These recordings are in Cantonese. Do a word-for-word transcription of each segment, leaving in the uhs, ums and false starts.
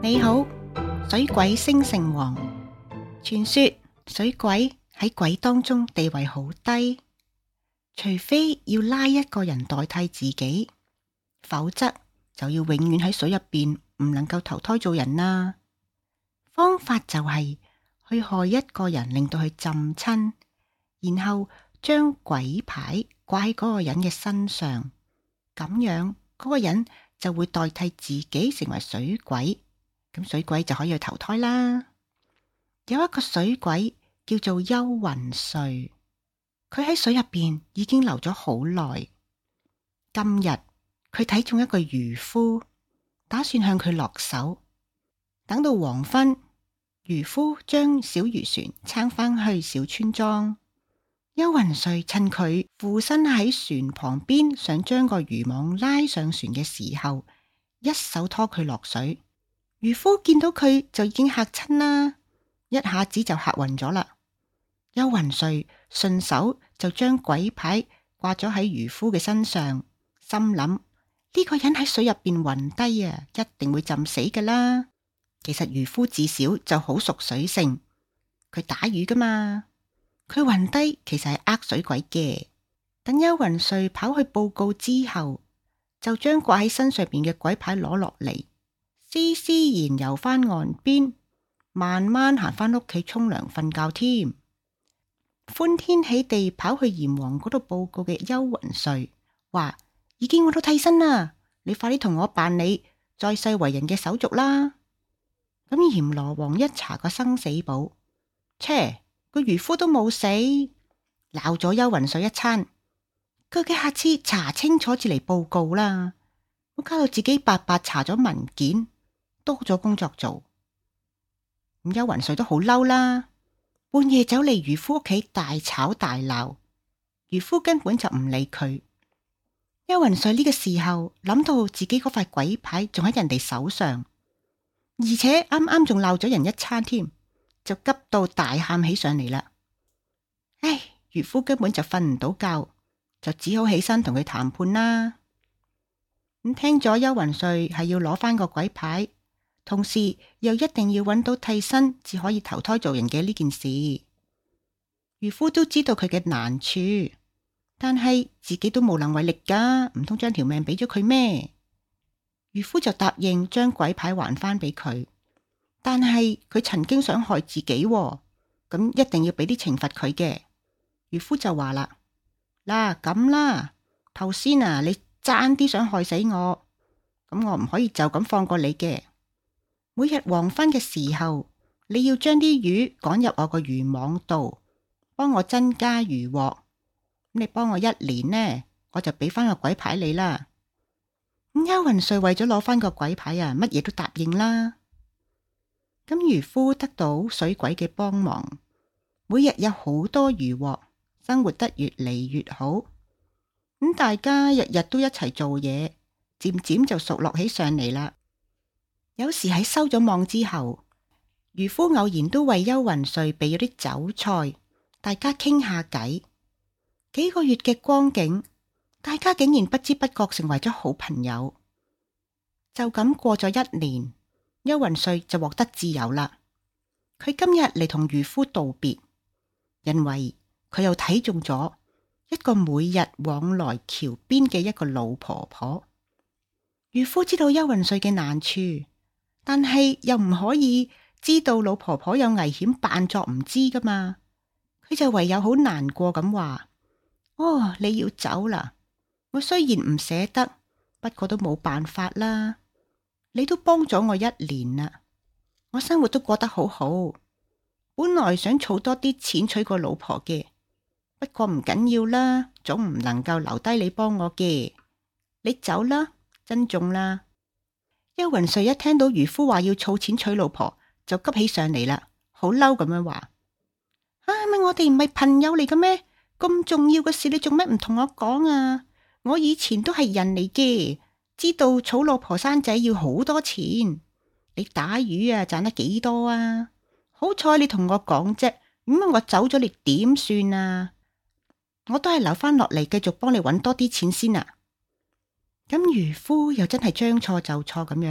你好，水鬼升城隍。傳說水鬼喺鬼當中地位好低，除非要拉一個人代替自己，否則就要永遠喺水入邊，唔能夠投胎做人啦。方法就係去害一個人，令到佢浸親，然後將鬼牌掛喺嗰個人嘅身上，咁樣嗰個人就會代替自己成為水鬼，咁水鬼就可以去投胎啦。有一個水鬼叫做幽雲瑞，佢喺水入邊已經留咗好耐。今日佢睇中一個漁夫，打算向佢落手。等到黃昏，漁夫將小漁船撐返去小村莊。幽雲瑞趁佢附身喺船旁邊，想將個漁網拉上船嘅時候，一手拖佢落水。漁夫見到佢就已經嚇親啦，一下子就嚇暈咗啦。幽雲瑞順手就將鬼牌掛咗喺漁夫嘅身上，心諗呢個人喺水入邊暈低啊，一定會浸死噶啦。其實漁夫自小就好熟水性，佢打魚噶嘛，佢暈低其實係呃水鬼嘅。等幽雲瑞跑去報告之後，就將掛喺身上邊嘅鬼牌攞落嚟，斯斯然游翻岸邊，慢慢行翻屋企沖涼瞓覺添。歡天喜地跑去閻王嗰度報告嘅幽雲瑞話：已經揾到替身啦，你快啲同我辦理在世為人嘅手續啦。咁閻羅王一查個生死簿，切，個漁夫都冇死，鬧咗幽雲瑞一餐。佢嘅下次查清楚至嚟報告啦，我搞到自己白白查咗文件，多咗工作做。咁幽雲瑞都好嬲啦，半夜走嚟漁夫屋企大吵大鬧，漁夫根本就唔理佢。幽雲瑞呢個時候諗到自己嗰塊鬼牌仲喺人哋手上，而且啱啱仲鬧咗人一餐添，就急到大喊起上嚟啦。唉，漁夫根本就瞓唔到覺，就只好起身同佢談判啦。咁聽咗幽雲瑞係要攞翻個鬼牌，同時又一定要揾到替身至可以投胎做人嘅呢件事，漁夫都知道佢嘅難處，但係自己都無能為力噶，唔通將條命俾咗佢咩？漁夫就答應將鬼牌還翻俾佢，但係佢曾經想害自己喎，咁一定要俾啲懲罰佢嘅。漁夫就話啦：嗱咁啦，頭先啊，你爭啲想害死我，咁我唔可以就咁放過你嘅。每日黃昏嘅時候，你要將啲魚趕入我個漁網度，幫我增加漁獲。咁你幫我一年呢，我就俾翻個鬼牌你啦。咁幽雲瑞為咗攞翻個鬼牌啊，乜嘢都答應啦。咁漁夫得到水鬼嘅幫忙，每日有好多漁獲，生活得越嚟越好。咁大家日日都一齊做嘢，漸漸就熟絡起上嚟啦。有時喺收咗網之後，漁夫偶然都為幽雲瑞備咗啲酒菜，大家傾下偈。幾個月嘅光景，大家竟然不知不覺成為咗好朋友。就咁過咗一年，幽雲瑞就獲得自由啦。佢今日嚟同漁夫道別，因為佢又睇中咗一個每日往來橋邊嘅一個老婆婆。漁夫知道幽雲瑞嘅難處，但係又唔可以知道老婆婆有危險，扮作唔知噶嘛。佢就唯有好難過咁話：哦，你要走啦，我雖然唔捨得，不過都冇辦法啦。你都幫咗我一年啦，我生活都過得好好。本來想儲多啲錢娶個老婆嘅，不過唔緊要啦，總唔能夠留低你幫我嘅。你走啦，珍重啦。幽雲瑞一聽到漁夫話要儲錢娶老婆，就急起上嚟啦，好嬲咁樣話：啊，咪我哋唔係朋友嚟嘅咩？咁重要嘅事你做咩唔同我講啊？我以前都係人嚟嘅，知道儲老婆生仔要好多錢。你打魚啊賺得幾多啊？好彩你同我講啫，咁我走咗你點算啊？我都係留翻落嚟繼續幫你搵多啲錢先啊。咁漁夫又真係將錯就錯咁樣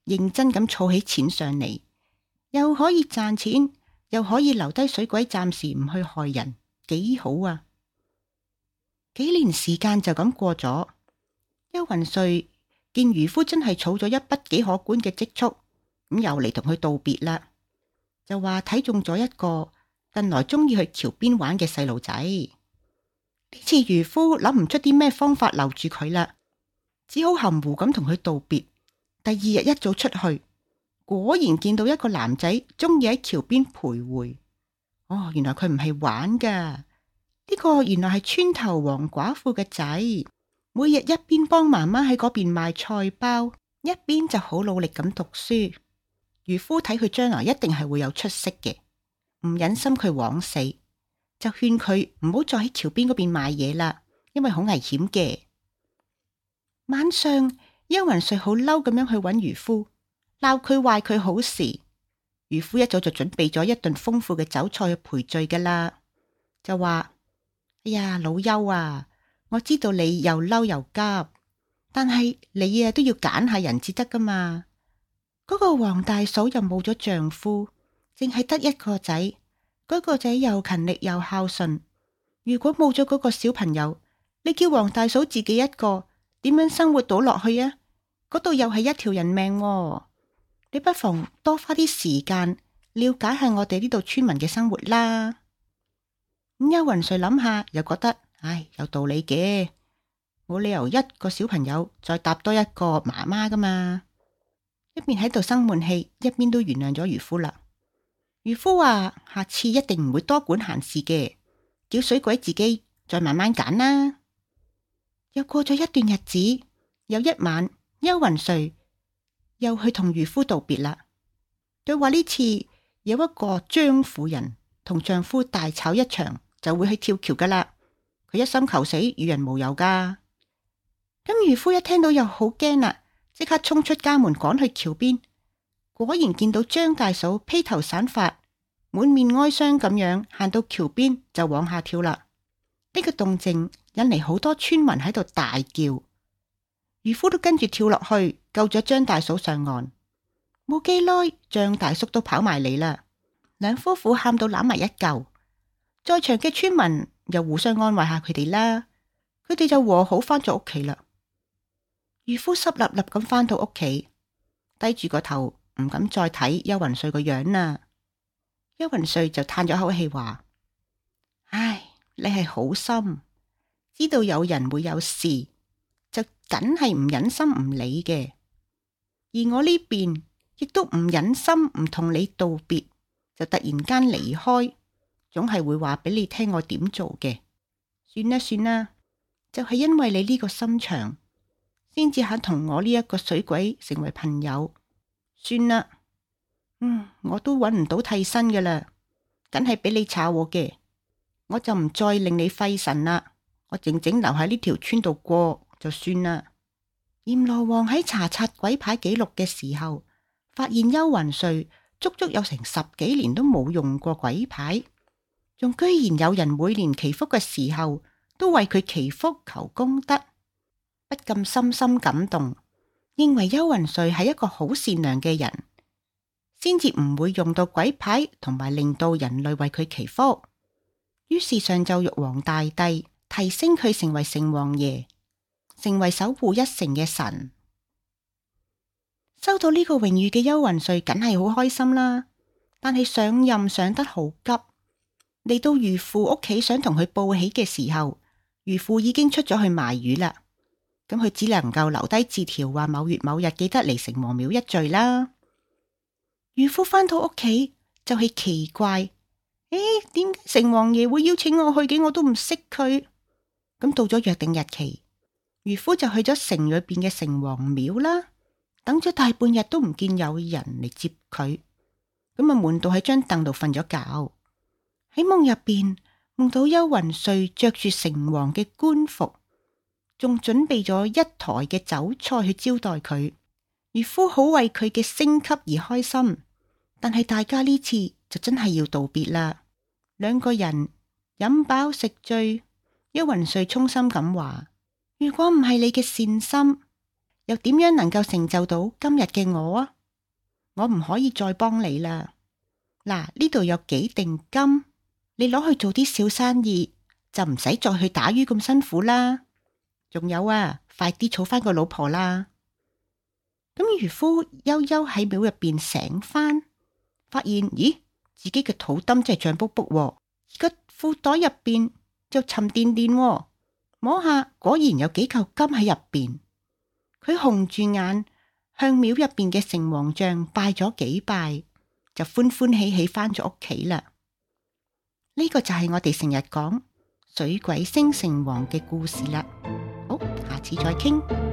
認真咁儲起錢上嚟，又可以賺錢，又可以留低水鬼暫時唔去害人，幾好啊！幾年時間就咁過咗，邱雲瑞見漁夫真係儲咗一筆幾可觀嘅積蓄，咁又嚟同佢道別啦，就話睇中咗一個近來中意去橋邊玩嘅細路仔。呢次漁夫諗唔出啲咩方法留住佢啦，只好含糊咁同佢道別。第二日一早出去，果然見到一個男仔中意喺橋邊徘徊。哦，原來佢唔係玩噶，呢個原來係村頭黃寡婦嘅仔，每日一邊幫媽媽喺嗰邊賣菜包，一邊就好努力咁讀書。漁夫睇佢將來一定係會有出息嘅，唔忍心佢枉死，就勸佢唔好再喺橋邊嗰邊賣嘢啦，因為好危險嘅。晚上，邱雲瑞好嬲咁樣去揾漁夫，鬧佢壞佢好事。漁夫一早就準備咗一頓豐富嘅酒菜去賠罪噶啦，就話：哎呀，老邱啊，我知道你又嬲又急，但係你啊都要揀下人至得噶嘛。嗰個黃大嫂又冇咗丈夫，淨係得一個仔，嗰個仔又勤力又孝順。如果冇咗嗰個小朋友，你叫黃大嫂自己一個點樣生活到落去啊？嗰度又係一條人命喎，你不妨多花啲時間了解下我哋呢度村民嘅生活啦。咁邱雲瑞諗下，又覺得唉，有道理嘅，冇理由一個小朋友再搭多一個媽媽噶嘛。一邊喺度生悶氣，一邊都原諒咗漁夫啦。漁夫話下次一定唔會多管閒事嘅，叫水鬼自己再慢慢揀啦。又過咗一段日子，有一晚，邱雲瑞又去同漁夫道別啦。佢話呢次有一個張婦人同丈夫大吵一場，就會去跳橋噶啦。佢一心求死，與人無尤噶。咁漁夫一聽到又好驚啦，即刻衝出家門趕去橋邊，果然見到張大嫂披頭散髮，滿面哀傷咁樣行到橋邊就往下跳啦。呢個動靜引嚟好多村民喺度大叫。漁夫都跟住跳落去救咗張大嫂上岸，冇幾耐張大叔都跑埋嚟啦，兩夫婦喊到攬埋一嚿，在場嘅村民又互相安慰下佢哋啦，佢哋就和好返咗屋企啦。漁夫濕立立咁返到屋企，低住個頭唔敢再睇邱雲瑞個樣啦。邱雲瑞就嘆咗口氣話：唉，你係好心，知道有人會有事，就梗係唔忍心唔理嘅，而我呢邊亦都唔忍心唔同你道別，就突然間離開，總係會話俾你聽我點做嘅。算啦算啦，就係因為你呢個心腸，先至肯同我呢一個水鬼成為朋友。算啦，嗯，我都揾唔到替身㗎啦，梗係俾你炒我嘅，我就唔再令你費神啦，我靜靜留喺呢條村度過就算啦。閻羅王喺查冊鬼牌記錄嘅時候，發現邱雲瑞足足有成十幾年都冇用過鬼牌，仲居然有人每年祈福嘅時候都為佢祈福求功德，不禁深深感動，認為邱雲瑞係一個好善良嘅人，先至唔會用到鬼牌同埋令到人類為佢祈福。於是上奏玉皇大帝提升佢成為城隍爺，成為守護一城嘅神。收到呢個榮譽嘅邱雲瑞梗係好開心啦，但係上任上得好急，嚟到漁父屋企想同佢報喜嘅時候，漁父已經出咗去賣魚啦。咁佢只能夠留低字條，話某月某日記得嚟城隍廟一聚啦。漁夫返到屋企就係奇怪，誒，點解城隍爺會邀請我去嘅？我都唔識佢。咁到咗約定日期，漁夫就去咗城裏邊嘅城隍廟啦。等咗大半日都唔見有人嚟接佢，咁啊悶到喺張凳度瞓咗覺。喺夢入邊夢到邱雲瑞着住城隍嘅官服，仲準備咗一台嘅酒菜去招待佢。漁夫好為佢嘅升級而開心，但係大家呢次就真係要道別啦。兩個人飲飽食醉，邱雲瑞衷心咁話：如果唔係你嘅善心， 又點樣能夠成就到今日嘅我啊？我唔可以再幫你啦。嗱，呢度有幾錠金，你攞去做啲小生意，就唔使再去打魚咁辛苦啦。仲有啊，快啲儲翻個老婆啦。咁漁夫悠悠喺廟入邊醒翻，發現咦，自己嘅肚墩真係脹卜卜，而個褲袋入邊就沉甸甸，摸下果然有幾嚿金喺入邊。佢紅住眼向廟入邊嘅城隍像拜咗幾拜，就歡歡喜喜翻咗屋企啦。呢個就係我哋成日講水鬼升城隍嘅故事啦。好，下次再傾。